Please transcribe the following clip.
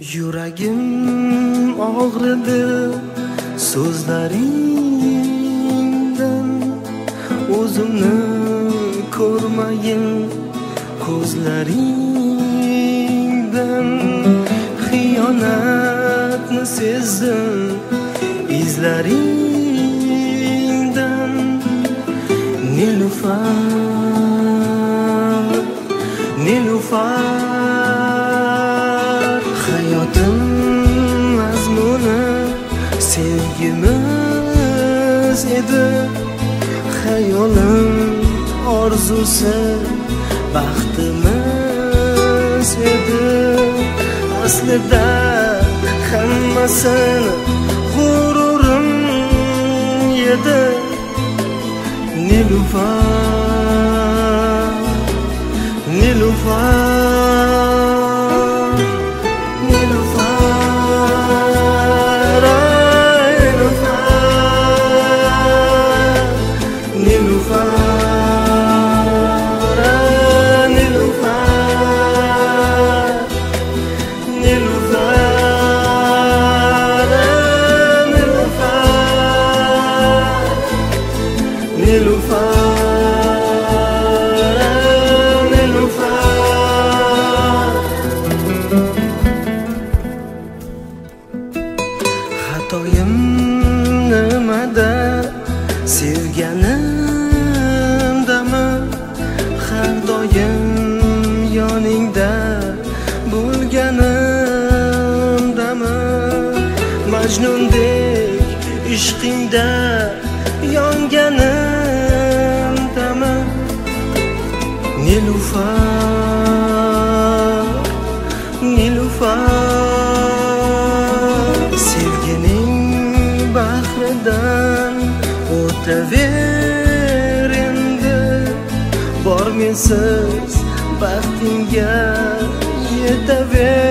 Yuragim og'ridi so'zlaringdan, o'zimni ko'rmayin ko'zlaringdan. Xiyonatni sezdim izlaringdan. Nilufar, Nilufar, hayotim mazmuni sevgimiz edi. Xayolim orzusi baxtimiz edi. Aslida hammasini g'ururim edi. Nilufar, Nilufar, Nilufar, Nilufar, Nilufar, Nilufar, Nilufar, Nilufar. Xatoyim nimada? Sevganimdami? Har doim yoningda bo'lganimdami? Majnundek ishqingda yonganimdami? Nilufar, Nilufar, sevgining bahridan o'taver endi. Bor mensiz baxtingga yetaver.